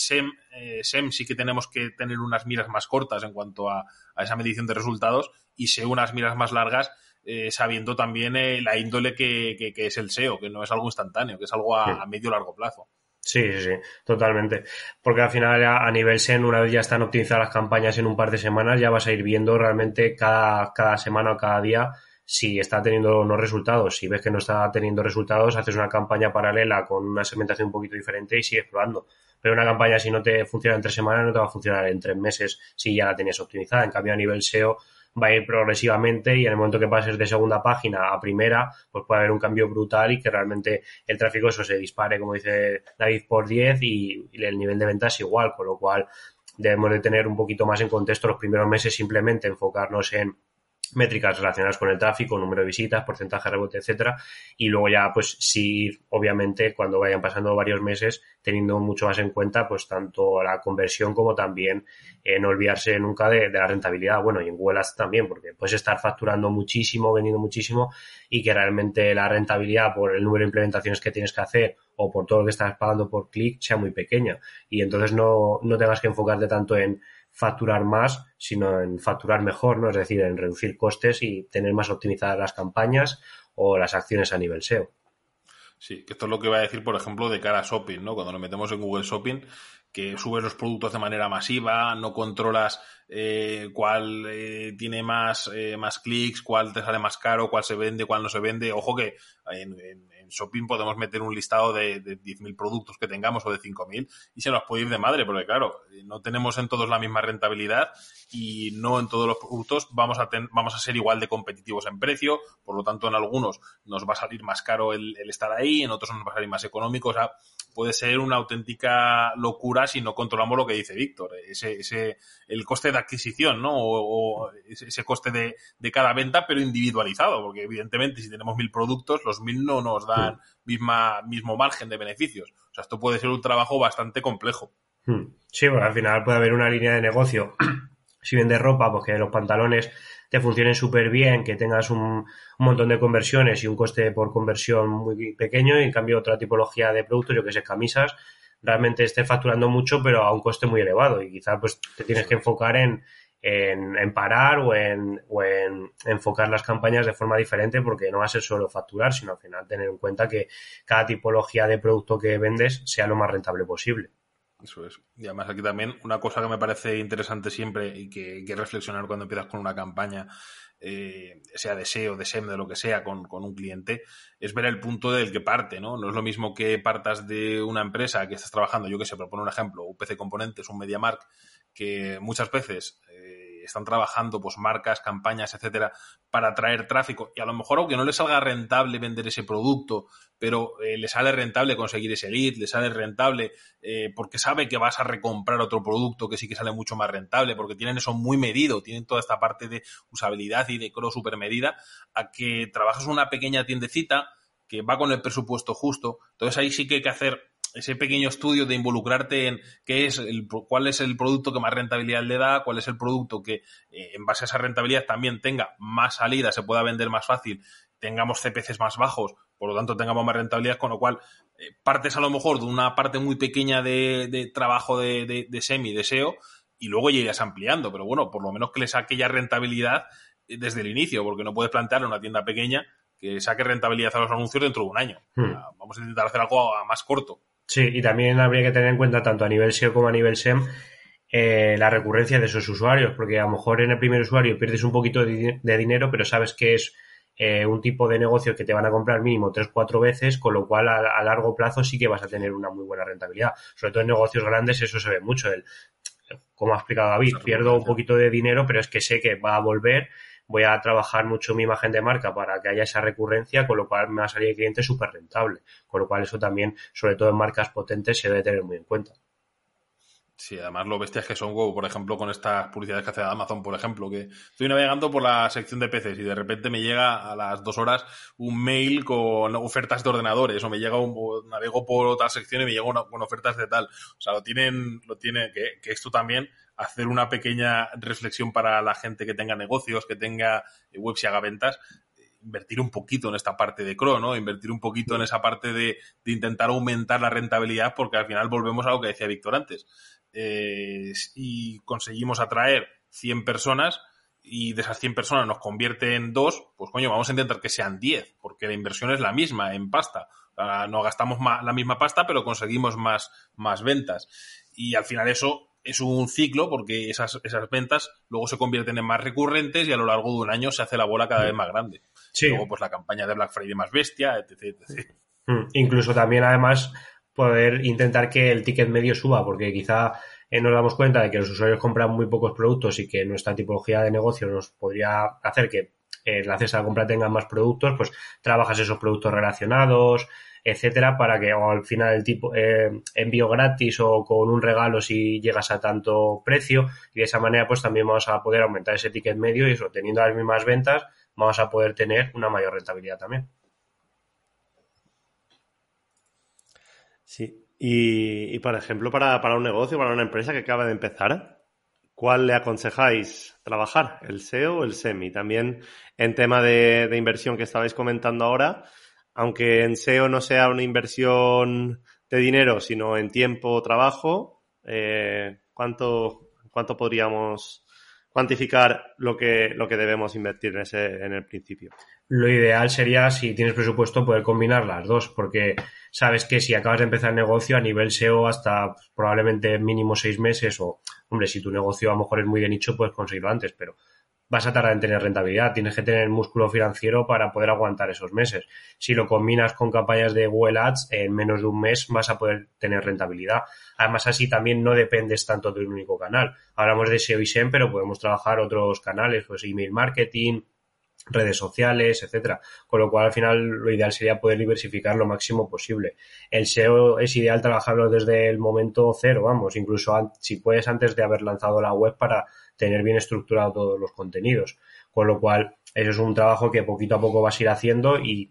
SEM sí que tenemos que tener unas miras más cortas en cuanto a esa medición de resultados y SEO unas miras más largas, sabiendo también la índole que es el SEO, que no es algo instantáneo, que es algo a medio largo plazo. Sí, totalmente. Porque al final a nivel SEM, una vez ya están optimizadas las campañas en un par de semanas, ya vas a ir viendo realmente cada semana o cada día si está teniendo unos resultados. Si ves que no está teniendo resultados, haces una campaña paralela con una segmentación un poquito diferente y sigues probando. Pero una campaña, si no te funciona en 3 semanas, no te va a funcionar en 3 meses si ya la tenías optimizada. En cambio, a nivel SEO va a ir progresivamente y en el momento que pases de segunda página a primera, pues puede haber un cambio brutal y que realmente el tráfico eso se dispare, como dice David, por 10 y el nivel de ventas igual, con lo cual debemos de tener un poquito más en contexto los primeros meses, simplemente enfocarnos en métricas relacionadas con el tráfico, número de visitas, porcentaje de rebote, etcétera, y luego ya pues sí, obviamente cuando vayan pasando varios meses teniendo mucho más en cuenta pues tanto la conversión como también no olvidarse nunca de la rentabilidad, bueno, y en Google Ads también, porque puedes estar facturando muchísimo, vendiendo muchísimo y que realmente la rentabilidad por el número de implementaciones que tienes que hacer o por todo lo que estás pagando por clic sea muy pequeña y entonces no tengas que enfocarte tanto en facturar más, sino en facturar mejor, ¿no? Es decir, en reducir costes y tener más optimizadas las campañas o las acciones a nivel SEO. Sí, que esto es lo que iba a decir, por ejemplo, de cara a Shopping, ¿no? Cuando nos metemos en Google Shopping, que subes los productos de manera masiva, no controlas cuál tiene más clics, cuál te sale más caro, cuál se vende, cuál no se vende. Ojo que en Shopping podemos meter un listado de 10.000 productos que tengamos o de 5.000 y se nos puede ir de madre, porque claro, no tenemos en todos la misma rentabilidad y no en todos los productos vamos a ser igual de competitivos en precio, por lo tanto en algunos nos va a salir más caro el estar ahí, en otros nos va a salir más económico, o sea, puede ser una auténtica locura si no controlamos lo que dice Víctor, el coste de adquisición, ¿no? O ese coste de cada venta, pero individualizado, porque evidentemente si tenemos 1.000 productos, los 1.000 no nos dan mismo margen de beneficios. O sea, esto puede ser un trabajo bastante complejo. Sí, bueno, al final puede haber una línea de negocio Si vendes ropa, pues que los pantalones te funcionen súper bien, que tengas un montón de conversiones y un coste por conversión muy pequeño, y en cambio otra tipología de productos, yo que sé, camisas, realmente estés facturando mucho pero a un coste muy elevado, y quizás pues te tienes que enfocar en parar o en enfocar las campañas de forma diferente, porque no va a ser solo facturar, sino al final tener en cuenta que cada tipología de producto que vendes sea lo más rentable posible. Eso es. Y además aquí también una cosa que me parece interesante siempre y que hay que reflexionar cuando empiezas con una campaña, sea de SEO, de SEM, de lo que sea, con un cliente, es ver el punto del que parte, ¿no? No es lo mismo que partas de una empresa que estás trabajando, yo que sé, por poner un ejemplo, UPC Componentes, un MediaMarkt, que muchas veces están trabajando pues marcas, campañas, etcétera, para atraer tráfico, y a lo mejor aunque no les salga rentable vender ese producto, pero le sale rentable conseguir ese lead, le sale rentable porque sabe que vas a recomprar otro producto que sí que sale mucho más rentable, porque tienen eso muy medido, tienen toda esta parte de usabilidad y de CRO súper medida, a que trabajas una pequeña tiendecita que va con el presupuesto justo. Entonces ahí sí que hay que hacer ese pequeño estudio de involucrarte en cuál es el producto que más rentabilidad le da, cuál es el producto que en base a esa rentabilidad también tenga más salida, se pueda vender más fácil, tengamos CPCs más bajos, por lo tanto tengamos más rentabilidad, con lo cual partes a lo mejor de una parte muy pequeña de trabajo de SEMI, de SEO, y luego ya irás ampliando, pero bueno, por lo menos que le saque ya rentabilidad desde el inicio, porque no puedes plantearle a una tienda pequeña que saque rentabilidad a los anuncios dentro de un año. Vamos a intentar hacer algo a más corto. Sí, y también habría que tener en cuenta, tanto a nivel SEO como a nivel SEM, la recurrencia de esos usuarios, porque a lo mejor en el primer usuario pierdes un poquito de dinero, pero sabes que es un tipo de negocio que te van a comprar mínimo 3-4 veces, con lo cual a largo plazo sí que vas a tener una muy buena rentabilidad. Sobre todo en negocios grandes eso se ve mucho. Como ha explicado David, pierdo un poquito de dinero, pero es que sé que va a volver, voy a trabajar mucho mi imagen de marca para que haya esa recurrencia, con lo cual me va a salir el cliente súper rentable. Con lo cual eso también, sobre todo en marcas potentes, se debe tener muy en cuenta. Sí, además lo bestias que son, por ejemplo, con estas publicidades que hace Amazon, por ejemplo, que estoy navegando por la sección de PCs y de repente me llega a las 2 horas un mail con ofertas de ordenadores, o me llega o navego por otra sección y me llega con ofertas de tal. O sea, lo tiene que esto también, hacer una pequeña reflexión para la gente que tenga negocios, que tenga webs y haga ventas, invertir un poquito en esta parte de CRO, ¿no? Invertir un poquito en esa parte de intentar aumentar la rentabilidad, porque al final volvemos a lo que decía Víctor antes. Y conseguimos atraer 100 personas y de esas 100 personas nos convierte en 2, pues coño, vamos a intentar que sean 10, porque la inversión es la misma en pasta. O sea, no gastamos la misma pasta, pero conseguimos más ventas. Y al final eso es un ciclo, porque esas ventas luego se convierten en más recurrentes y a lo largo de un año se hace la bola cada vez más grande. Sí. Luego pues la campaña de Black Friday más bestia, etc. Incluso también además poder intentar que el ticket medio suba, porque quizá nos damos cuenta de que los usuarios compran muy pocos productos y que nuestra tipología de negocio nos podría hacer que gracias a la compra tengan más productos, pues trabajas esos productos relacionados, etcétera, para que o al final el tipo envío gratis o con un regalo si llegas a tanto precio, y de esa manera pues también vamos a poder aumentar ese ticket medio, y eso, teniendo las mismas ventas vamos a poder tener una mayor rentabilidad también. Sí, y por ejemplo, para un negocio, para una empresa que acaba de empezar, ¿cuál le aconsejáis trabajar? ¿El SEO o el SEM? Y también en tema de inversión que estabais comentando ahora, aunque en SEO no sea una inversión de dinero, sino en tiempo o trabajo, ¿cuánto podríamos cuantificar lo que debemos invertir en el principio? Lo ideal sería, si tienes presupuesto, poder combinar las dos, porque sabes que si acabas de empezar el negocio, a nivel SEO hasta probablemente mínimo 6 meses, o, hombre, si tu negocio a lo mejor es muy de nicho, puedes conseguirlo antes, pero vas a tardar en tener rentabilidad, tienes que tener músculo financiero para poder aguantar esos meses. Si lo combinas con campañas de Google Ads, en menos de un mes vas a poder tener rentabilidad. Además, así también no dependes tanto de un único canal. Hablamos de SEO y SEM, pero podemos trabajar otros canales, pues email marketing, redes sociales, etcétera. Con lo cual, al final, lo ideal sería poder diversificar lo máximo posible. El SEO es ideal trabajarlo desde el momento cero, vamos, incluso si puedes antes de haber lanzado la web, para tener bien estructurado todos los contenidos. Con lo cual, eso es un trabajo que poquito a poco vas a ir haciendo, y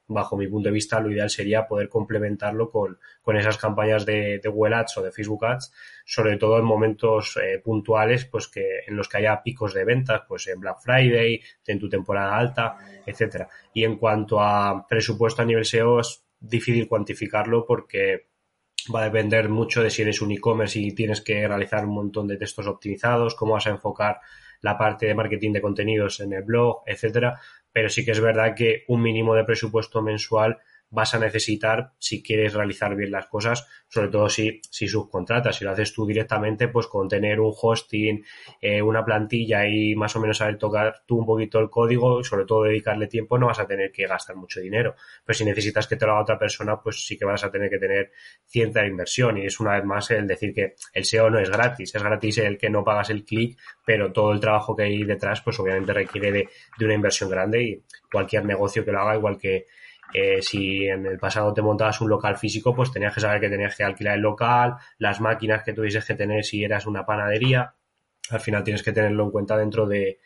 bajo mi punto de vista, lo ideal sería poder complementarlo con esas campañas de Google Ads o de Facebook Ads, sobre todo en momentos puntuales, pues que en los que haya picos de ventas, pues en Black Friday, en tu temporada alta, etcétera. Y en cuanto a presupuesto a nivel SEO, es difícil cuantificarlo porque va a depender mucho de si eres un e-commerce y tienes que realizar un montón de textos optimizados, cómo vas a enfocar la parte de marketing de contenidos en el blog, etcétera. Pero sí que es verdad que un mínimo de presupuesto mensual vas a necesitar si quieres realizar bien las cosas, sobre todo si subcontratas. Si lo haces tú directamente, pues con tener un hosting, una plantilla y más o menos saber tocar tú un poquito el código y sobre todo dedicarle tiempo, no vas a tener que gastar mucho dinero. Pero si necesitas que te lo haga otra persona, pues sí que vas a tener que tener cierta inversión. Y es una vez más el decir que el SEO no es gratis el que no pagas el clic, pero todo el trabajo que hay detrás, pues obviamente requiere de una inversión grande y cualquier negocio que lo haga, igual que si en el pasado te montabas un local físico, pues tenías que saber que tenías que alquilar el local, las máquinas que tuvieses que tener si eras una panadería. Al final tienes que tenerlo en cuenta dentro de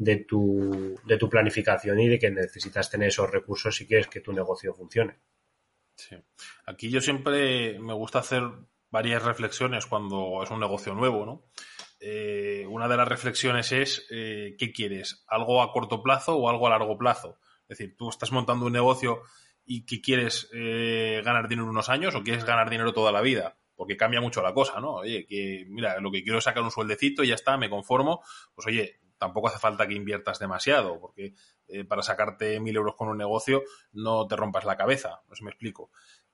tu planificación y de que necesitas tener esos recursos si quieres que tu negocio funcione. Sí. Aquí yo siempre me gusta hacer varias reflexiones cuando es un negocio nuevo, ¿no? Una de las reflexiones es ¿qué quieres? ¿Algo a corto plazo o algo a largo plazo? Es decir, tú estás montando un negocio y que quieres ganar dinero en unos años o quieres ganar dinero toda la vida, porque cambia mucho la cosa, ¿no? Oye, que mira, lo que quiero es sacar un sueldecito y ya está, me conformo. Pues oye, tampoco hace falta que inviertas demasiado, porque para sacarte 1.000 euros con un negocio no te rompas la cabeza, no sé si me explico.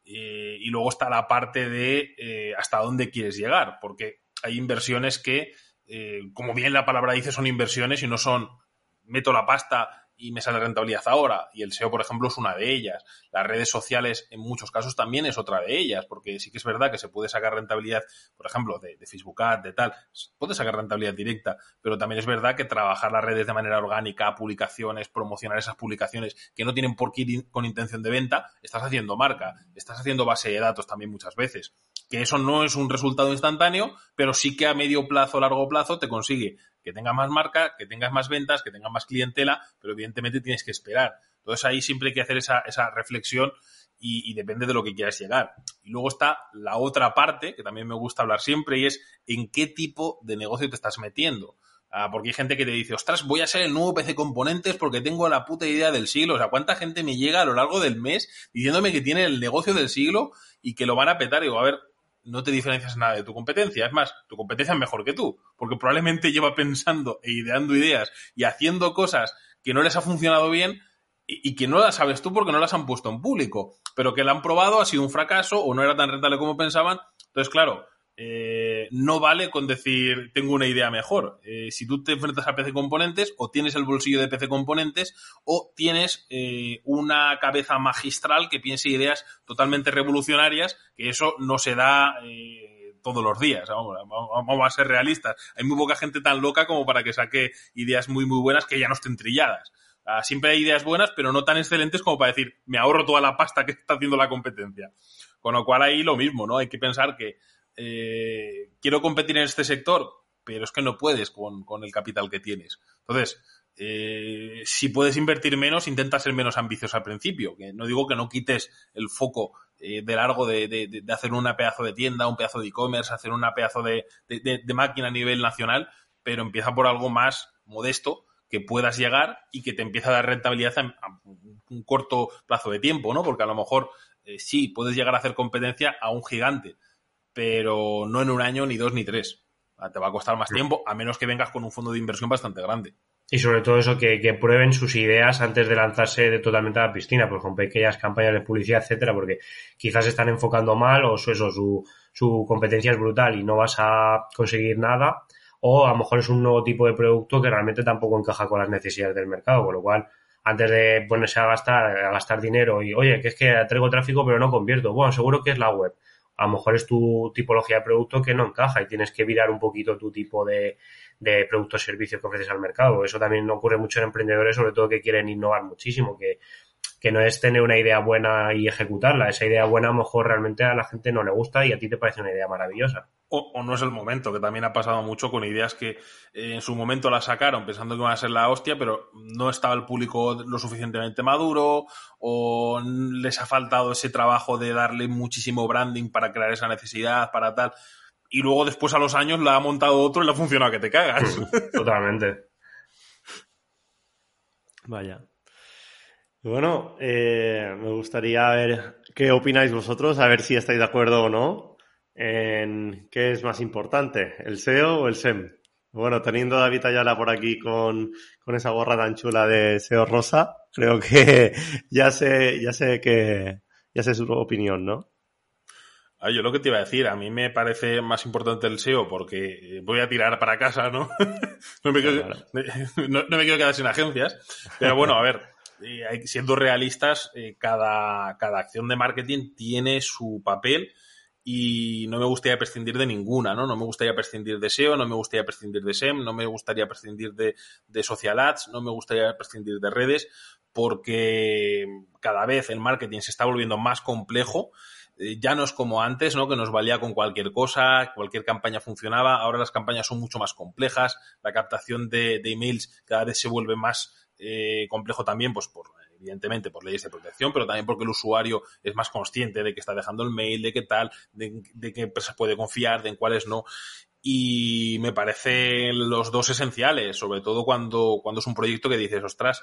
Y luego está la parte de hasta dónde quieres llegar, porque hay inversiones que, como bien la palabra dice, son inversiones y no son meto la pasta y me sale rentabilidad ahora. Y el SEO, por ejemplo, es una de ellas. Las redes sociales, en muchos casos, también es otra de ellas, porque sí que es verdad que se puede sacar rentabilidad, por ejemplo, de Facebook Ads, de tal, puede sacar rentabilidad directa, pero también es verdad que trabajar las redes de manera orgánica, publicaciones, promocionar esas publicaciones que no tienen por qué ir con intención de venta, estás haciendo marca, estás haciendo base de datos también muchas veces. Que eso no es un resultado instantáneo, pero sí que a medio plazo, largo plazo, te consigue que tengas más marca, que tengas más ventas, que tengas más clientela, pero evidentemente tienes que esperar. Entonces ahí siempre hay que hacer esa reflexión y depende de lo que quieras llegar. Y luego está la otra parte, que también me gusta hablar siempre, y es en qué tipo de negocio te estás metiendo. Porque hay gente que te dice, ostras, voy a ser el nuevo PC Componentes porque tengo la puta idea del siglo. O sea, ¿cuánta gente me llega a lo largo del mes diciéndome que tiene el negocio del siglo y que lo van a petar? Y digo, a ver, no te diferencias nada de tu competencia. Es más, tu competencia es mejor que tú, porque probablemente lleva pensando e ideando ideas y haciendo cosas que no les ha funcionado bien y que no las sabes tú porque no las han puesto en público, pero que la han probado, ha sido un fracaso o no era tan rentable como pensaban. Entonces, claro, no vale con decir tengo una idea mejor. Si tú te enfrentas a PC Componentes, o tienes el bolsillo de PC Componentes o tienes una cabeza magistral que piense ideas totalmente revolucionarias, que eso no se da todos los días. Vamos a ser realistas. Hay muy poca gente tan loca como para que saque ideas muy muy buenas que ya no estén trilladas. Siempre hay ideas buenas, pero no tan excelentes como para decir me ahorro toda la pasta que está haciendo la competencia. Con lo cual ahí lo mismo, ¿no? Hay que pensar que quiero competir en este sector, pero es que no puedes con el capital que tienes. Entonces, si puedes invertir menos, intenta ser menos ambicioso al principio. Que no digo que no quites el foco de largo de hacer una pedazo de tienda, un pedazo de e-commerce, hacer una pedazo de máquina a nivel nacional, pero empieza por algo más modesto que puedas llegar y que te empiece a dar rentabilidad a un corto plazo de tiempo, ¿no? Porque a lo mejor sí, puedes llegar a hacer competencia a un gigante, pero no en un año, ni 2, ni 3. Te va a costar más tiempo, a menos que vengas con un fondo de inversión bastante grande. Y sobre todo eso, que prueben sus ideas antes de lanzarse totalmente a la piscina, pues con pequeñas campañas de publicidad, etcétera, porque quizás se están enfocando mal o su competencia es brutal y no vas a conseguir nada, o a lo mejor es un nuevo tipo de producto que realmente tampoco encaja con las necesidades del mercado, con lo cual antes de ponerse a gastar dinero y, oye, que es que traigo tráfico pero no convierto, bueno, seguro que es la web. A lo mejor es tu tipología de producto que no encaja y tienes que virar un poquito tu tipo de producto o servicio que ofreces al mercado. Eso también ocurre mucho en emprendedores, sobre todo que quieren innovar muchísimo, que no es tener una idea buena y ejecutarla. Esa idea buena a lo mejor realmente a la gente no le gusta y a ti te parece una idea maravillosa. O no es el momento, que también ha pasado mucho con ideas que en su momento las sacaron pensando que iban a ser la hostia, pero no estaba el público lo suficientemente maduro o les ha faltado ese trabajo de darle muchísimo branding para crear esa necesidad, para tal. Y luego después a los años la ha montado otro y le ha funcionado que te cagas. Totalmente. Vaya. Bueno, me gustaría ver qué opináis vosotros, a ver si estáis de acuerdo o no en qué es más importante, el SEO o el SEM. Bueno, teniendo a David Ayala por aquí con esa gorra tan chula de SEO rosa, creo que ya sé su opinión, ¿no? Yo lo que te iba a decir, a mí me parece más importante el SEO porque voy a tirar para casa, ¿no? No me quiero quedar sin agencias. Pero bueno, a ver, siendo realistas, cada acción de marketing tiene su papel y no me gustaría prescindir de ninguna, ¿no? No me gustaría prescindir de SEO, no me gustaría prescindir de SEM, no me gustaría prescindir de social ads, no me gustaría prescindir de redes, porque cada vez el marketing se está volviendo más complejo. Ya no es como antes, ¿no? Que nos valía con cualquier cosa, cualquier campaña funcionaba. Ahora las campañas son mucho más complejas. La captación de emails cada vez se vuelve más complejo también, pues evidentemente por leyes de protección, pero también porque el usuario es más consciente de que está dejando el mail, de qué tal, de qué empresas puede confiar, de en cuáles no. Y me parecen los dos esenciales, sobre todo cuando es un proyecto que dices, ostras,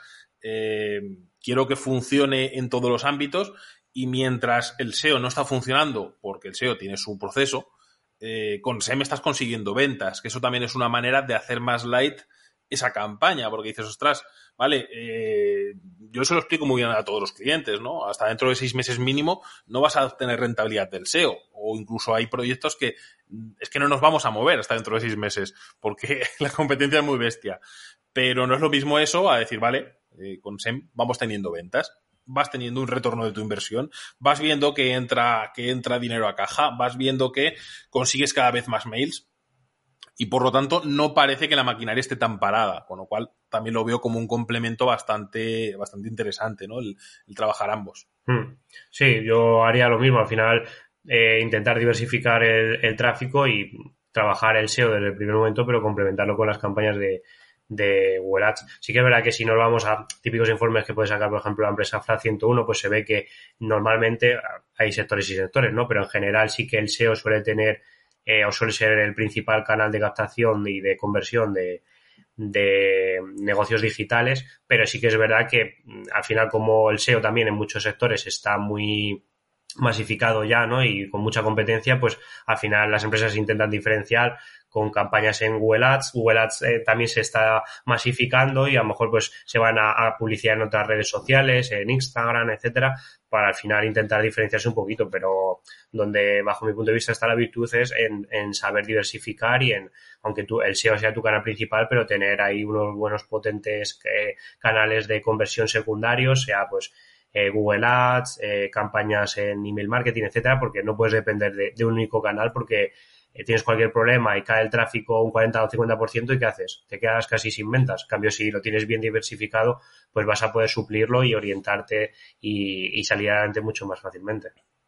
quiero que funcione en todos los ámbitos. Y mientras el SEO no está funcionando, porque el SEO tiene su proceso, con SEM estás consiguiendo ventas, que eso también es una manera de hacer más light esa campaña, porque dices, ostras, vale, yo se lo explico muy bien a todos los clientes, ¿no? Hasta dentro de 6 meses mínimo no vas a obtener rentabilidad del SEO, o incluso hay proyectos que es que no nos vamos a mover hasta dentro de 6 meses, porque la competencia es muy bestia. Pero no es lo mismo eso a decir, vale, con SEM vamos teniendo ventas, vas teniendo un retorno de tu inversión, vas viendo que entra dinero a caja, vas viendo que consigues cada vez más mails y por lo tanto no parece que la maquinaria esté tan parada, con lo cual también lo veo como un complemento bastante interesante, ¿no? El trabajar ambos. Sí, yo haría lo mismo, al final intentar diversificar el tráfico y trabajar el SEO desde el primer momento, pero complementarlo con las campañas de Google Ads. Sí que es verdad que si nos vamos a típicos informes que puede sacar, por ejemplo, la empresa FRA 101, pues se ve que normalmente hay sectores y sectores, ¿no? Pero en general sí que el SEO suele tener o suele ser el principal canal de captación y de conversión de negocios digitales, pero sí que es verdad que al final, como el SEO también en muchos sectores está muy masificado ya, ¿no? Y con mucha competencia, pues al final las empresas intentan diferenciar con campañas en Google Ads. Google Ads también se está masificando y a lo mejor pues se van a publicidad en otras redes sociales, en Instagram, etcétera, para al final intentar diferenciarse un poquito, pero donde bajo mi punto de vista está la virtud es en saber diversificar y aunque el SEO sea tu canal principal, pero tener ahí unos buenos potentes canales de conversión secundarios, sea pues Google Ads, campañas en email marketing, etcétera, porque no puedes depender de un único canal porque tienes cualquier problema y cae el tráfico un 40 o 50% y ¿qué haces? Te quedas casi sin ventas. En cambio, si lo tienes bien diversificado, pues vas a poder suplirlo y orientarte y salir adelante mucho más fácilmente.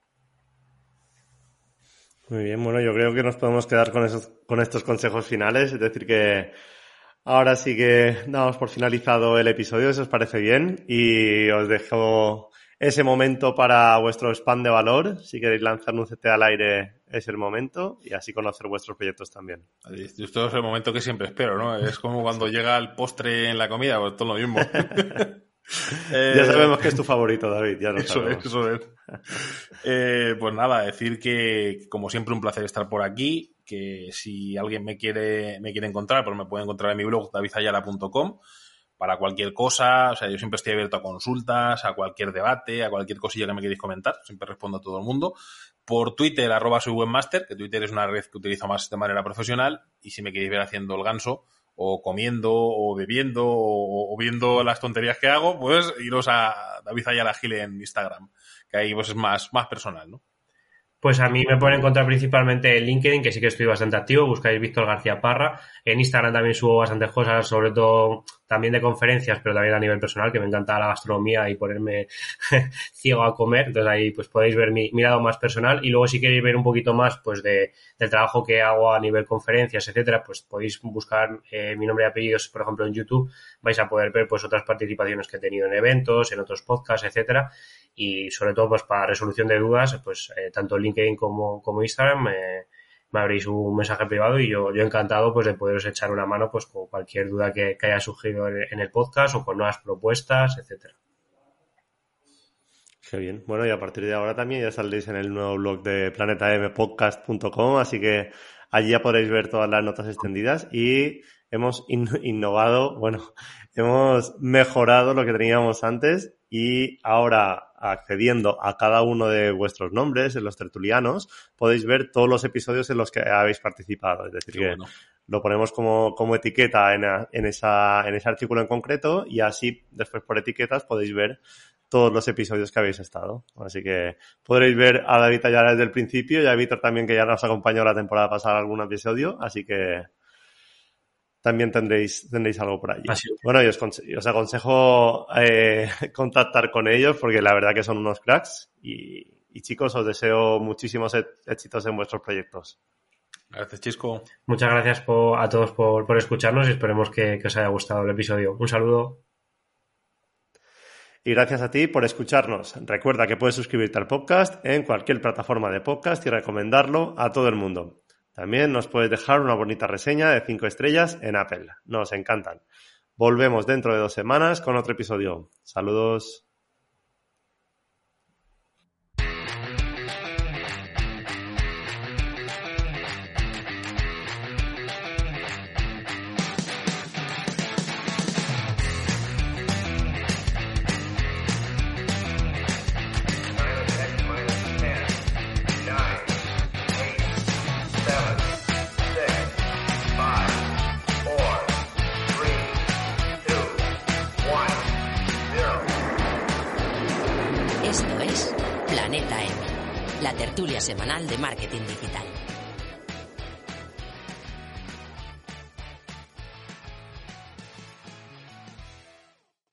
Muy bien, bueno, yo creo que nos podemos quedar con estos consejos finales, es decir que ahora sí que damos por finalizado el episodio, si os parece bien, y os dejo ese momento para vuestro spam de valor. Si queréis lanzar un CT al aire, es el momento, y así conocer vuestros proyectos también. Esto es el momento que siempre espero, ¿no? Es como cuando llega el postre en la comida, pues todo lo mismo. Ya sabemos que es tu favorito, David, ya lo sabemos. Eso es. Pues nada, decir que como siempre un placer estar por aquí, que si alguien me quiere encontrar, pues me puede encontrar en mi blog davidayala.com para cualquier cosa. O sea, yo siempre estoy abierto a consultas, a cualquier debate, a cualquier cosilla que me queréis comentar, siempre respondo a todo el mundo. Por Twitter, @soywebmaster, que Twitter es una red que utilizo más de manera profesional, y si me queréis ver haciendo el ganso o comiendo, o bebiendo, o viendo las tonterías que hago, pues iros a David Ayala Gil en Instagram, que ahí pues es más personal, ¿no? Pues a mí me pueden encontrar principalmente en LinkedIn, que sí que estoy bastante activo, buscáis Víctor García Parra. En Instagram también subo bastantes cosas, sobre todo también de conferencias, pero también a nivel personal, que me encanta la gastronomía y ponerme ciego a comer. Entonces ahí pues podéis ver mi lado más personal. Y luego si queréis ver un poquito más pues del trabajo que hago a nivel conferencias, etcétera, pues podéis buscar mi nombre y apellidos, por ejemplo, en YouTube. Vais a poder ver pues otras participaciones que he tenido en eventos, en otros podcasts, etcétera. Y sobre todo pues para resolución de dudas, pues tanto LinkedIn como Instagram, me abréis un mensaje privado y yo encantado pues de poderos echar una mano pues con cualquier duda que haya surgido en el podcast o con nuevas propuestas, etcétera. Qué bien. Bueno, y a partir de ahora también ya saldréis en el nuevo blog de planetampodcast.com, así que allí ya podréis ver todas las notas extendidas y hemos innovado, hemos mejorado lo que teníamos antes y ahora, accediendo a cada uno de vuestros nombres en los tertulianos, podéis ver todos los episodios en los que habéis participado. Es decir, que lo ponemos como etiqueta en ese artículo en concreto y así después por etiquetas podéis ver todos los episodios que habéis estado. Así que podréis ver a David ya desde el principio y a Víctor también, que ya nos acompañó la temporada pasada algún episodio, así que también tendréis algo por allí. Bueno, y os aconsejo contactar con ellos porque la verdad que son unos cracks y chicos, os deseo muchísimos éxitos en vuestros proyectos. Gracias, Chisco. Muchas gracias a todos por escucharnos y esperemos que os haya gustado el episodio. Un saludo. Y gracias a ti por escucharnos. Recuerda que puedes suscribirte al podcast en cualquier plataforma de podcast y recomendarlo a todo el mundo. También nos puedes dejar una bonita reseña de 5 estrellas en Apple. Nos encantan. Volvemos dentro de 2 semanas con otro episodio. Saludos. Esto es Planeta M, la tertulia semanal de marketing digital.